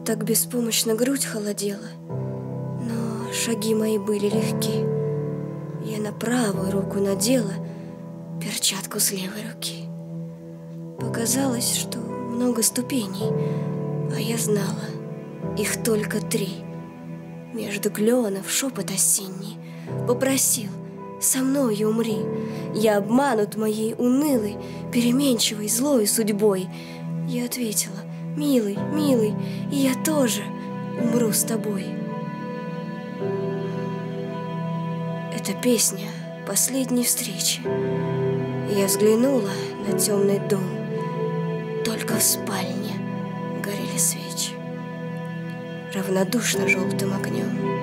Так беспомощно грудь холодела, но шаги мои были легки. Я на правую руку надела перчатку с левой руки. Показалось, что много ступеней, а я знала, их только 3. Между кленов шепот осенний попросил: со мною умри. Я обманут моей унылой, переменчивой, злой судьбой. Я ответила: милый, милый, и я тоже умру с тобой. Это песня последней встречи. Я взглянула на темный дом. Только в спальне горели свечи равнодушно желтым огнем.